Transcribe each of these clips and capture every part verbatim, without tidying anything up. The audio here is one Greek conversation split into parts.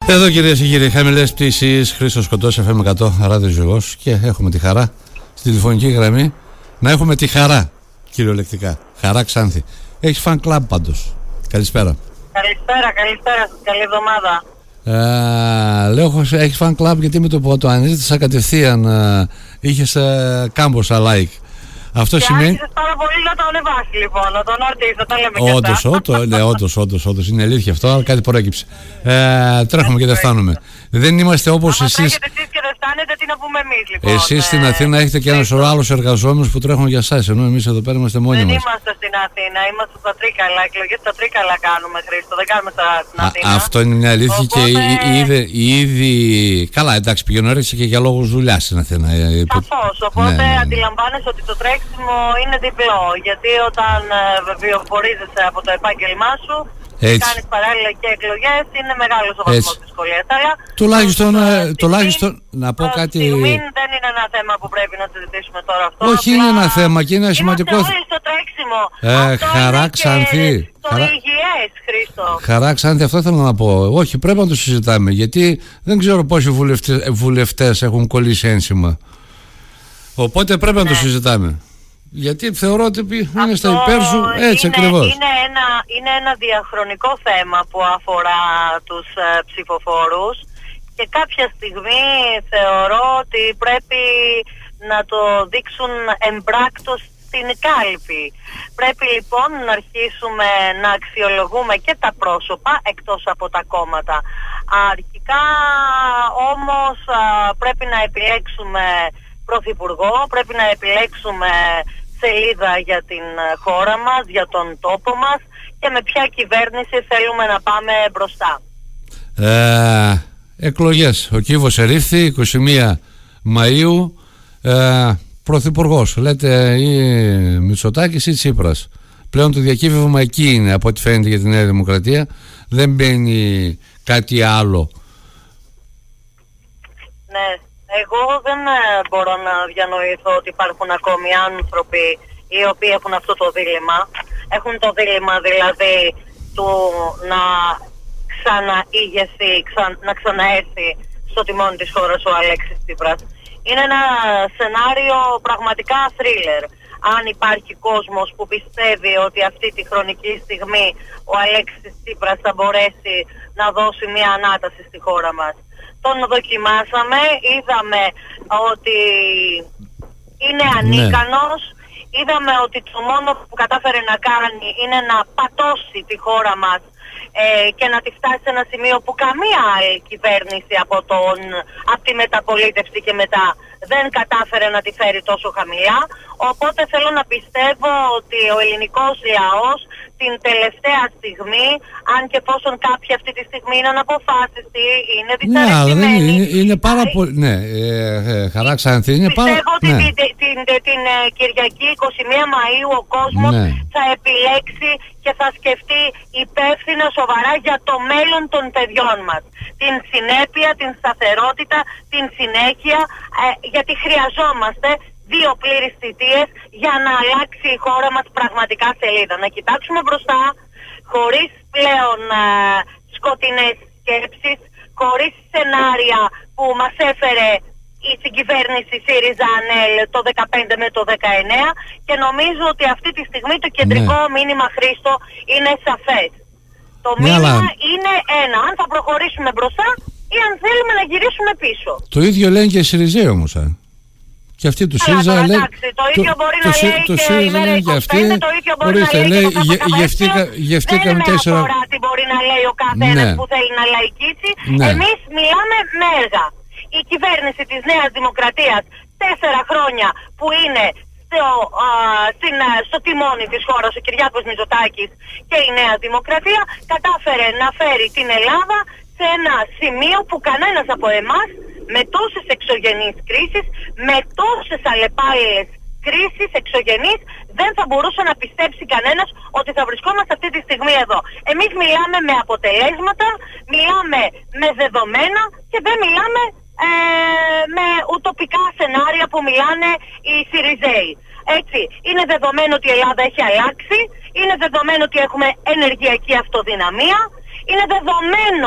Εδώ κυρίες και κύριοι, χαμηλές πτήσεις, Χρήστος Κοντός, εφ εμ εκατό, Ράδιο Ζυγός, και έχουμε τη χαρά στη τηλεφωνική γραμμή να έχουμε τη χαρά, κυριολεκτικά. Χαρά Ξάνθη. Έχεις φαν κλαμπ πάντως. Καλησπέρα. Καλησπέρα, καλησπέρα, καλή εβδομάδα. Ε, λέω, έχεις φαν κλαμπ γιατί με το που το ανέζητησα κατευθείαν ε, είχες ε, κάμποσα like. Αυτό και σημαίνει. άρχισες πάρα πολύ να το ανεβάσει, λοιπόν, να τον αρτήσω, τα λέμε και Όντως, όντως, ναι, όντως, όντως, όντως, είναι αλήθεια αυτό, αλλά κάτι προέκυψε. Ε, τρέχουμε και δεν φτάνουμε. Δεν είμαστε όπως άμα εσείς. τρέχετε εσείς και δεν φτάνετε, τι να πούμε εμείς, λοιπόν. Εσείς στην Αθήνα έχετε και ένα σωρό άλλους εργαζόμενους που τρέχουν για εσάς, ενώ εμείς εδώ πέρα είμαστε μόνοι δεν μας. Δεν είμαστε στην Αθήνα, είμαστε στα Τρίκαλα. Εκλογές στα Τρίκαλα κάνουμε, Χρήστο, δεν κάνουμε στα, στην Αθήνα. Α, αυτό είναι μια αλήθεια. Οπότε... και ήδη, ήδη. Καλά, εντάξει, πηγαίνω έρχεσαι και για λόγους δουλειάς στην Αθήνα. Σαφώς, οπότε ναι, ναι, ναι. αντιλαμβάνεσαι ότι το τρέξιμο είναι διπλό. Γιατί όταν ε, βιοπορίζεσαι από το επάγγελμά σου, κάνεις παράλληλα και εκλογές, είναι μεγάλος ο βαθμός δυσκολίας. Αλλά τουλάχιστον, προς, ε, τουλάχιστον να πω προς κάτι. Στιγμή δεν είναι ένα θέμα που πρέπει να συζητήσουμε τώρα αυτό. Όχι, είναι ένα θέμα και είναι σημαντικό. Είμαστε όλοι στο τρέξιμο. Ε, αυτό χαρά Ξάνθη. Το χαρά... υγιές, Χρήστο. Χαρά Ξάνθη, αυτό θέλω να πω. Όχι, πρέπει να το συζητάμε. Γιατί δεν ξέρω πόσοι βουλευτές, βουλευτές έχουν κολλήσει ένσημα. Οπότε πρέπει ναι. να το συζητάμε. Γιατί θεωρώ ότι είναι στα υπέρ σου, έτσι είναι, ακριβώς. Είναι ένα, είναι ένα διαχρονικό θέμα που αφορά τους ε, ψηφοφόρους και κάποια στιγμή θεωρώ ότι πρέπει να το δείξουν εμπράκτος στην κάλπη. Πρέπει λοιπόν να αρχίσουμε να αξιολογούμε και τα πρόσωπα εκτός από τα κόμματα. Αρχικά όμως α, πρέπει να επιλέξουμε πρωθυπουργό, πρέπει να επιλέξουμε σελίδα για την χώρα μας, για τον τόπο μας και με ποια κυβέρνηση θέλουμε να πάμε μπροστά. Ε, εκλογές. Ο κύβος ερήφθη είκοσι μία Μαΐου. Ε, πρωθυπουργός. Λέτε ή Μητσοτάκης ή Τσίπρας. Πλέον το διακύβευμα εκεί είναι από ό,τι φαίνεται για τη Νέα Δημοκρατία. Δεν μπαίνει κάτι άλλο. Ναι. Εγώ δεν μπορώ να διανοηθώ ότι υπάρχουν ακόμη άνθρωποι οι οποίοι έχουν αυτό το δίλημμα. Έχουν το δίλημμα δηλαδή του να ξαναηγεθεί, ξα... να ξαναέρθει στο τιμόνι της χώρας ο Αλέξης Τσίπρας. Είναι ένα σενάριο πραγματικά θρίλερ. Αν υπάρχει κόσμος που πιστεύει ότι αυτή τη χρονική στιγμή ο Αλέξης Τσίπρας θα μπορέσει να δώσει μια ανάταση στη χώρα μας. Τον δοκιμάσαμε, είδαμε ότι είναι ανίκανος, ναι. είδαμε ότι το μόνο που κατάφερε να κάνει είναι να πατώσει τη χώρα μας ε, και να τη φτάσει σε ένα σημείο που καμία άλλη κυβέρνηση από, τον, από τη μεταπολίτευση και μετά δεν κατάφερε να τη φέρει τόσο χαμηλά. Οπότε θέλω να πιστεύω ότι ο ελληνικός λαός την τελευταία στιγμή, αν και εφόσον κάποιοι αυτή τη στιγμή είναι αναποφάσιστοι, είναι δυσαρεστημένοι. Ναι, είναι, είναι πάρα πολύ. Ναι, ε, ε, Χαρά Ξάνθη, είναι πάρα πολύ. Πιστεύω ότι ναι. την, την, την, την, την Κυριακή είκοσι μία Μαΐου ο κόσμος ναι. θα επιλέξει και θα σκεφτεί υπεύθυνα, σοβαρά για το μέλλον των παιδιών μας. Την συνέπεια, την σταθερότητα, την συνέχεια, ε, γιατί χρειαζόμαστε δύο πλήρες θητείες για να αλλάξει η χώρα μας πραγματικά σελίδα. Να κοιτάξουμε μπροστά, χωρίς πλέον ε, σκοτεινές σκέψεις, χωρίς σενάρια που μας έφερε η συγκυβέρνηση ΣΥΡΙΖΑ-ΑΝΕΛ το δεκαπέντε με το δεκαεννέα και νομίζω ότι αυτή τη στιγμή το κεντρικό ναι. μήνυμα, Χρήστο, είναι σαφές. Το ναι, μήνυμα αλλά... είναι ένα, αν θα προχωρήσουμε μπροστά ή αν θέλουμε να γυρίσουμε πίσω. Το ίδιο λένε και οι ΣΥΡΙΖΑΙ όμως, α. Και αυτή του ΣΥΡΙΖΑ λέει. Το ίδιο μπορεί να λέει και η ημέρα είκοσι πέντε, το ίδιο μπορεί να λέει και το γευτήκαμε τέσσερα. Δεν με αφορά τι μπορεί να λέει ο καθένας που θέλει να λαϊκίσει. Εμείς μιλάμε με έργα. Η κυβέρνηση της Νέας Δημοκρατίας τέσσερα χρόνια που είναι στο, α, στην, στο τιμόνι της χώρας ο Κυριάκος Μητσοτάκης και η Νέα Δημοκρατία κατάφερε να φέρει την Ελλάδα σε ένα σημείο που κανένας από εμάς με τόσες εξωγενείς κρίσεις, με τόσες αλλεπάλληλες κρίσεις εξωγενείς δεν θα μπορούσε να πιστέψει κανένας ότι θα βρισκόμαστε αυτή τη στιγμή εδώ. Εμείς μιλάμε με αποτελέσματα, μιλάμε με δεδομένα και δεν μιλάμε ε, με ουτοπικά σενάρια που μιλάνε οι ΣΥΡΙΖΑΙ. Έτσι, είναι δεδομένο ότι η Ελλάδα έχει αλλάξει, είναι δεδομένο ότι έχουμε ενεργειακή αυτοδυναμία, είναι δεδομένο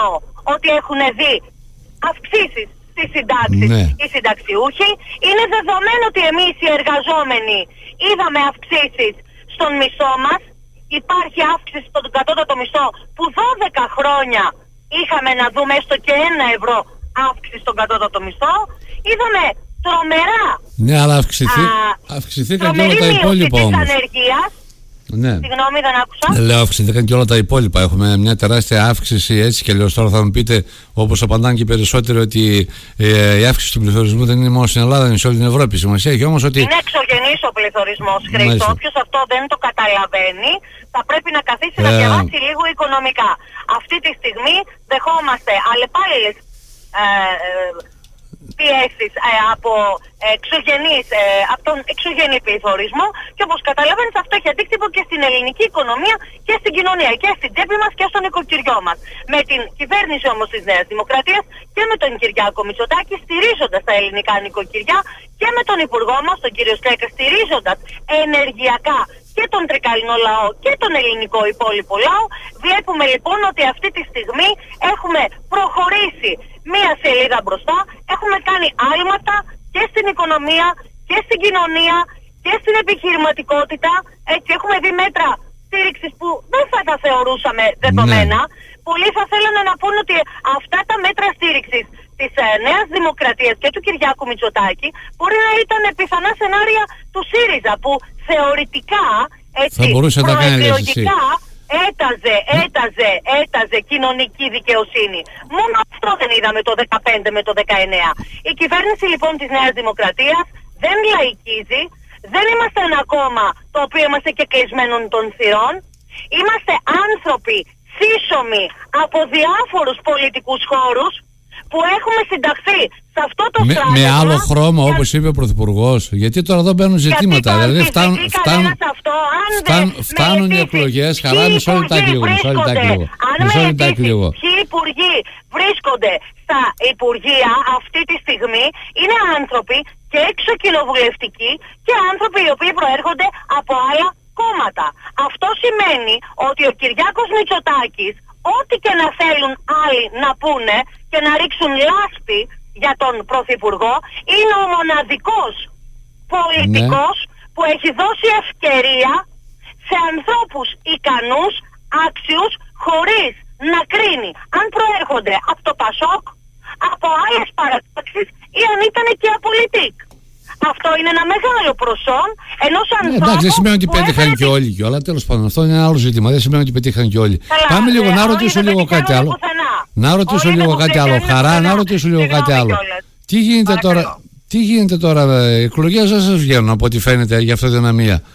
ότι έχουν δει αυξήσεις στις συντάξεις ναι. οι συνταξιούχοι. Είναι δεδομένο ότι εμείς οι εργαζόμενοι είδαμε αυξήσεις στον μισθό μας. Υπάρχει αύξηση στον κατώτατο μισθό που δώδεκα χρόνια είχαμε να δούμε έστω και ένα ευρώ αύξηση στον κατώτατο μισθό. Είδαμε τρομερά. Ναι, αλλά αυξηθεί, α, αυξηθήκαν και όλα τα υπόλοιπα όμως. Ανεργίας. Ναι. Συγγνώμη, δεν άκουσα. Λέω, αυξηθήκαν και όλα τα υπόλοιπα. Έχουμε μια τεράστια αύξηση έτσι και λέω. Τώρα θα μου πείτε, όπως απαντάνε και οι περισσότεροι, ότι ε, η αύξηση του πληθωρισμού δεν είναι μόνο στην Ελλάδα, είναι σε όλη την Ευρώπη. Σημασία έχει όμως ότι. Είναι εξωγενής ο πληθωρισμός, Χρήστο. Όποιος αυτό δεν το καταλαβαίνει, θα πρέπει να καθίσει ε... να διαβάσει λίγο οικονομικά. Αυτή τη στιγμή δεχόμαστε αλλεπάλληλες ε, ε, πιέσεις ε, από, εξωγενείς, ε, από τον εξωγενή πληθωρισμό και όπως καταλαβαίνεις αυτό έχει αντίκτυπο και στην ελληνική οικονομία και στην κοινωνία και στην τσέπη μας και στο νοικοκυριό μας. Με την κυβέρνηση όμως της Νέας Δημοκρατίας και με τον Κυριάκο Μητσοτάκη στηρίζοντας τα ελληνικά νοικοκυριά και με τον Υπουργό μας, τον κύριο Στρέκα, στηρίζοντας ενεργειακά και τον τρικαλινό λαό και τον ελληνικό υπόλοιπο λαό, βλέπουμε λοιπόν ότι αυτή τη στιγμή έχουμε προχωρήσει μία σελίδα μπροστά, έχουμε κάνει άλματα και στην οικονομία και στην κοινωνία και στην επιχειρηματικότητα. Έτσι έχουμε δει μέτρα στήριξης που δεν θα τα θεωρούσαμε δεδομένα. Ναι. Πολλοί θα θέλανε να πούν ότι αυτά τα μέτρα στήριξης της ε, Νέας Δημοκρατίας και του Κυριάκου Μητσοτάκη μπορεί να ήταν πιθανά σενάρια του ΣΥΡΙΖΑ που θεωρητικά, έτσι, προεκλογικά έταζε, έταζε, έταζε κοινωνική δικαιοσύνη. Μόνο αυτό δεν είδαμε το δεκαπέντε με το δεκαεννέα. Η κυβέρνηση λοιπόν της Νέας Δημοκρατίας δεν λαϊκίζει, δεν είμαστε ένα κόμμα το οποίο είμαστε και κλεισμένων των θυρών. Είμαστε άνθρωποι σύσσωμοι από διάφορους πολιτικούς χώρους που έχουμε συνταχθεί σε αυτό το με, στράτευμα. Με άλλο χρώμα, για... όπως είπε ο Πρωθυπουργός. Γιατί τώρα εδώ μπαίνουν ζητήματα. Γιατί δηλαδή φτάνουν, φτάνουν, αυτό, αν φτάν, φτάνουν οι εκλογές. Χαρά, μισό λεπτάκι λίγο. Μισό λεπτάκι λίγο. Ποιοι υπουργοί βρίσκονται στα υπουργεία αυτή τη στιγμή είναι άνθρωποι και εξωκοινοβουλευτικοί και άνθρωποι οι οποίοι προέρχονται από άλλα κόμματα. Αυτό σημαίνει ότι ο Κυριάκος Μητσοτάκης, ό,τι και να θέλουν άλλοι να πούνε και να ρίξουν λάσπη για τον Πρωθυπουργό, είναι ο μοναδικός πολιτικός ναι. που έχει δώσει ευκαιρία σε ανθρώπους ικανούς, άξιους, χωρίς να κρίνει αν προέρχονται από το Πασόκ, από άλλες παρατάξεις ή αν ήταν και απολυτικ. Αυτό είναι ένα μεγάλο προσόν ενός ανθρώπου. Ναι, εντάξει, δεν σημαίνει ότι πέτυχαν και όλοι και όλα. Τέλος πάντων, αυτό είναι ένα άλλο ζήτημα. Δεν σημαίνει ότι πετύχαν και όλοι. Καλά, πάμε λίγο ε, να ρωτήσω λίγο κάτι άλλο. Να ρωτήσω λίγο κάτι άλλο. Χαρά, να ρωτήσω λίγο κάτι άλλο. Τι γίνεται τώρα, τι γίνεται τώρα, οι εκλογές δεν σας βγαίνουν από ό,τι φαίνεται για αυτοδυναμία.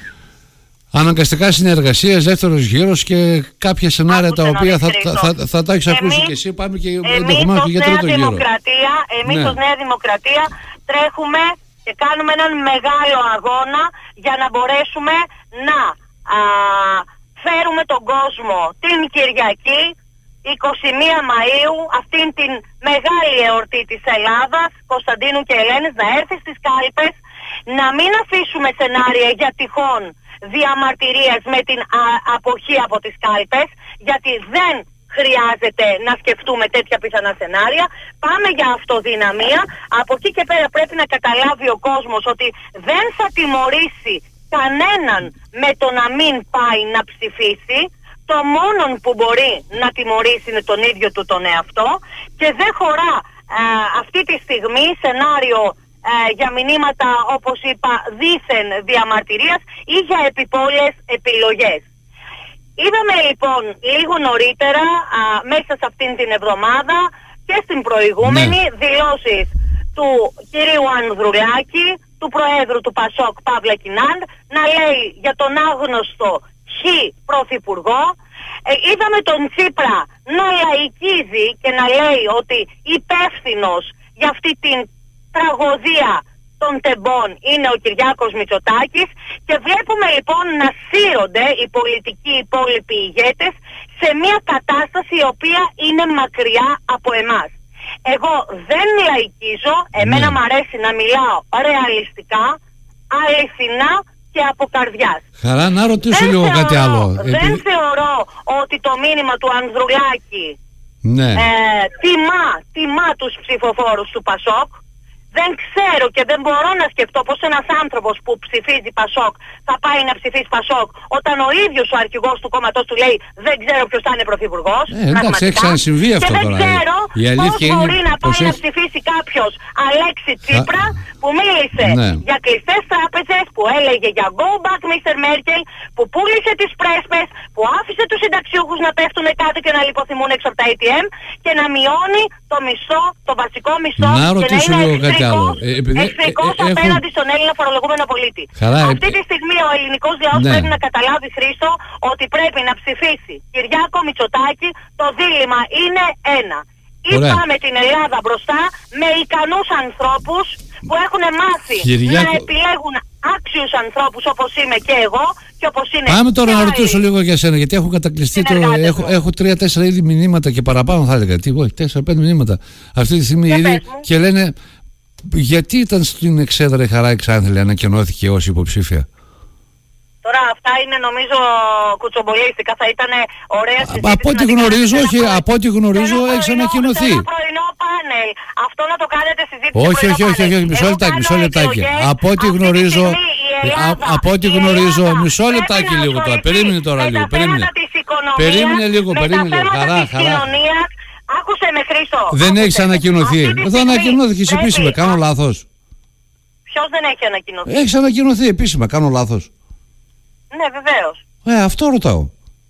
Αναγκαστικά συνεργασίες, δεύτερος γύρος και κάποια σενάρια τα οποία θα, θα, θα, θα τα έχεις ακούσει και εσύ. Πάμε και ενδεχομένως και για τρίτο γύρο. Εμείς ως Νέα Δημοκρατία τρέχουμε και κάνουμε έναν μεγάλο αγώνα για να μπορέσουμε να α, φέρουμε τον κόσμο την Κυριακή εικοστή πρώτη Μαΐου, αυτήν την μεγάλη εορτή της Ελλάδας, Κωνσταντίνου και Ελένης, να έρθει στις κάλπες, να μην αφήσουμε σενάρια για τυχόν διαμαρτυρίες με την α, αποχή από τις κάλπες, γιατί δεν χρειάζεται να σκεφτούμε τέτοια πιθανά σενάρια. Πάμε για αυτοδυναμία. Από εκεί και πέρα πρέπει να καταλάβει ο κόσμος ότι δεν θα τιμωρήσει κανέναν με το να μην πάει να ψηφίσει. Το μόνο που μπορεί να τιμωρήσει είναι τον ίδιο του τον εαυτό και δεν χωρά α, αυτή τη στιγμή σενάριο α, για μηνύματα, όπως είπα, δήθεν διαμαρτυρίας ή για επιπόλαιες επιλογές. Είδαμε λοιπόν λίγο νωρίτερα α, μέσα σε αυτήν την εβδομάδα και στην προηγούμενη ναι. δηλώσεις του κυρίου Ανδρουλάκη, του Προέδρου του Πασόκ Παύλα Κινάντ, να λέει για τον άγνωστο Χ Πρωθυπουργό. Ε, είδαμε τον Τσίπρα να λαϊκίζει και να λέει ότι υπεύθυνος για αυτή την τραγωδία των τεμπών είναι ο Κυριάκος Μητσοτάκης και βλέπουμε λοιπόν να σύρονται οι πολιτικοί υπόλοιποι ηγέτες σε μια κατάσταση η οποία είναι μακριά από εμάς. Εγώ δεν λαϊκίζω, εμένα ναι. μου αρέσει να μιλάω ρεαλιστικά, αληθινά και από καρδιάς. Χαρά, να ρωτήσω δεν λίγο θεωρώ, κάτι άλλο. Δεν Επί... θεωρώ ότι το μήνυμα του Ανδρουλάκη Ναι. Ε, τιμά, τιμά τους ψηφοφόρους του Πασόκ. Δεν ξέρω και δεν μπορώ να σκεφτώ πως ένας άνθρωπος που ψηφίζει Πασόκ θα πάει να ψηφίσει Πασόκ όταν ο ίδιος ο αρχηγός του κόμματος του λέει δεν ξέρω ποιος θα είναι πρωθυπουργός. Ε, εντάξει, έχει ξανασυμβεί αυτό και τώρα. δεν ξέρω πώς μπορεί είναι... να πάει έχει... να ψηφίσει κάποιος Αλέξη Τσίπρα Α... που μίλησε ναι. για κλειστές τράπεζες, που έλεγε για go back μίστερ Μέρκελ, που πούλησε τις πρέσπες, που άφησε τους συνταξιούχους να πέφτουν κάτω και να λιποθυμούν έξω από τα έι τι εμ και να μειώνει το μισθό, το βασικό μισθό να και να είναι εχθρικός, ε, επειδή, εχθρικός ε, ε, απέναντι έχουν... στον Έλληνα φορολογούμενο πολίτη. Χαρά, Αυτή ε... τη στιγμή ο ελληνικός λαός ναι. πρέπει να καταλάβει, Χρήστο, ότι πρέπει να ψηφίσει Κυριάκο Μητσοτάκη. Το δίλημμα είναι ένα. Ή Ωραία. πάμε την Ελλάδα μπροστά με ικανούς ανθρώπους που έχουν μάθει Κυριάκο... να επιλέγουν άξιους ανθρώπους όπως είμαι και εγώ και όπως είναι. Πάμε τώρα να ρωτήσω λίγο για σένα, γιατί έχω κατακλειστεί το. Έχω, έχω τρία-τέσσερα ήδη μηνύματα και παραπάνω θα έλεγα. Τι, όχι, τέσσερα-πέντε μηνύματα αυτή τη στιγμή ήδη και λένε γιατί ήταν στην Εξέδρα η Χαρά Εξάνθελη ανακοινώθηκε ως υποψήφια. Τώρα αυτά είναι νομίζω κουτσομπολίστικα, θα ήταν ωραία συζήτηση. Από ό,τι γνωρίζω, όχι, από ό,τι γνωρίζω έχει ανακοινωθεί. Ένα πρωινό πάνελ, αυτό να το κάνετε συζήτηση. Όχι, όχι, όχι, όχι, μισό λεπτάκι, μισό λεπτάκι. Από ό,τι γνωρίζω, από ό,τι γνωρίζω, μισό λεπτάκι λίγο τώρα, περίμενε τώρα λίγο, περίμενε. Περίμενε λίγο, περίμενε λίγο, χαρά, χαρά. Άκουσε με, Χρήστο. Δεν έχεις ανακοινωθεί. Δεν ανακοινώθηκες επίσημα, κάνω λάθος. Ποιος δεν έχει ανακοινωθεί? Έχεις ανακοινωθεί επίσημα, κάνω λάθος. Ναι, βεβαίως. Ε, αυτό ρωτάω.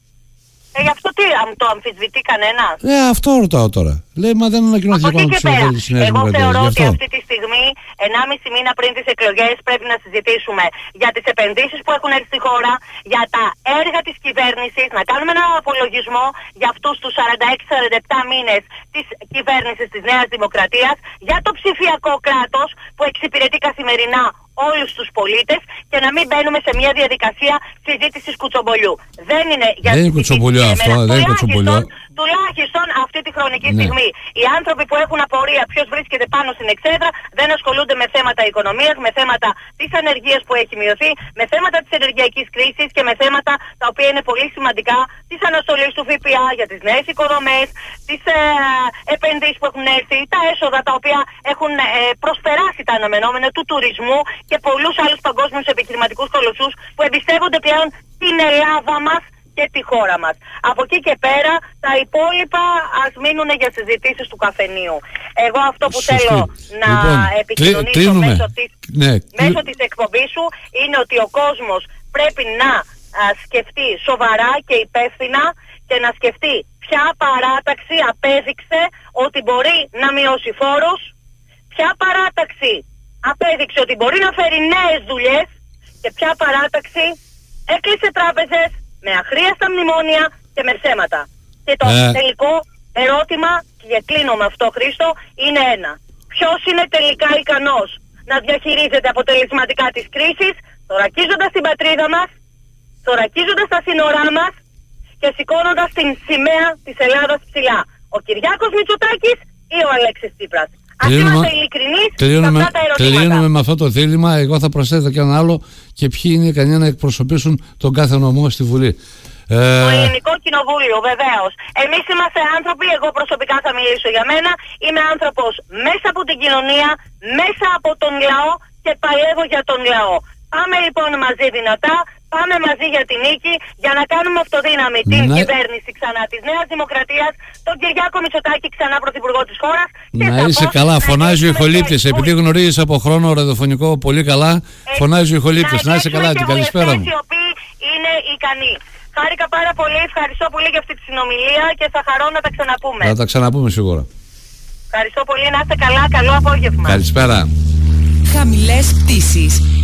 Ε, γι' αυτό τι, το αμφισβητεί κανένας? Ε, αυτό ρωτάω τώρα. Λέει, μα δεν ανακοινώθηκε ακόμα ψηφοφόρη της Νέας Δημοκρατίας. Εγώ θεωρώ ότι αυτή τη στιγμή, ενάμιση μήνα πριν τις εκλογές, πρέπει να συζητήσουμε για τις επενδύσεις που έχουν έρθει στη χώρα, για τα έργα της κυβέρνησης, να κάνουμε έναν απολογισμό για αυτούς τους σαράντα έξι σαράντα επτά μήνες της κυβέρνησης της Νέας Δημοκρατίας, για το ψηφιακό κράτος που εξυπηρετεί καθημερινά όλους τους πολίτες και να μην μπαίνουμε σε μια διαδικασία συζήτησης κουτσομπολιού. Δεν είναι για δεν είναι κουτσομπολιό αυτό, δεν είναι κουτσομπολιό. Τουλάχιστον αυτή τη χρονική ναι. στιγμή. Οι άνθρωποι που έχουν απορία ποιος βρίσκεται πάνω στην Εξέδρα δεν ασχολούνται με θέματα οικονομίας, με θέματα της ανεργίας που έχει μειωθεί, με θέματα της ενεργειακής κρίσης και με θέματα τα οποία είναι πολύ σημαντικά, της αναστολής του ΦΠΑ για τις νέες οικοδομές, τις ε, επενδύσεις που έχουν έρθει, τα έσοδα τα οποία έχουν ε, προσπεράσει τα αναμενόμενα του τουρισμού και πολλούς άλλους παγκόσμιους επιχειρηματικούς κολοσσούς που εμπιστεύονται πλέον την Ελλάδα μας και τη χώρα μας. Από εκεί και πέρα τα υπόλοιπα ας μείνουν για συζητήσεις του καφενείου. Εγώ αυτό που Σωστή. θέλω να λοιπόν, επικοινωνήσω μέσω της, ναι, μέσω της εκπομπής σου είναι ότι ο κόσμος πρέπει να α, σκεφτεί σοβαρά και υπεύθυνα και να σκεφτεί ποια παράταξη απέδειξε ότι μπορεί να μειώσει φόρους, ποια παράταξη απέδειξε ότι μπορεί να φέρει νέες δουλειές και ποια παράταξη έκλεισε τράπεζες με αχρίαστα μνημόνια και με ψέματα. Και το ε. τελικό ερώτημα, και κλείνω με αυτό, Χρήστο, είναι ένα. Ποιος είναι τελικά ικανός να διαχειρίζεται αποτελεσματικά τις κρίσεις, θωρακίζοντας την πατρίδα μας, θωρακίζοντας τα σύνορά μας και σηκώνοντας την σημαία της Ελλάδας ψηλά? Ο Κυριάκος Μητσοτάκης ή ο Αλέξης Τσίπρας? Ας είμαστε ειλικρινείς σε αυτά τα ερωτήματα. Τελειώνουμε με αυτό το δίλημμα. Εγώ θα προσθέτω και ένα άλλο. Και ποιοι είναι ικανοί να εκπροσωπήσουν τον κάθε νομό στη Βουλή. Το ε... Ελληνικό Κοινοβούλιο, βεβαίως. Εμείς είμαστε άνθρωποι, εγώ προσωπικά θα μιλήσω για μένα. Είμαι άνθρωπος μέσα από την κοινωνία, μέσα από τον λαό και παλεύω για τον λαό. Πάμε λοιπόν μαζί δυνατά, πάμε μαζί για την νίκη, για να κάνουμε αυτοδύναμη την να... κυβέρνηση ξανά της Νέας Δημοκρατίας, τον Κυριάκο Μητσοτάκη ξανά πρωθυπουργό της χώρας. Να είσαι καλά, φωνάζει ο ηχολήπτης. Επειδή γνωρίζεις από χρόνο ραδιοφωνικό πολύ καλά, φωνάζει ο ηχολήπτης. Να είσαι καλά, την καλησπέρα μου. Οι οποίοι είναι ικανοί. Χάρηκα πάρα πολύ, ευχαριστώ πολύ για αυτή τη συνομιλία και θα χαρώ να τα ξαναπούμε. Θα τα ξαναπούμε σίγουρα. Ευχαριστώ πολύ, να είστε καλά, καλό απόγευμα. Καλησπέρα. Χαμηλές πτήσεις.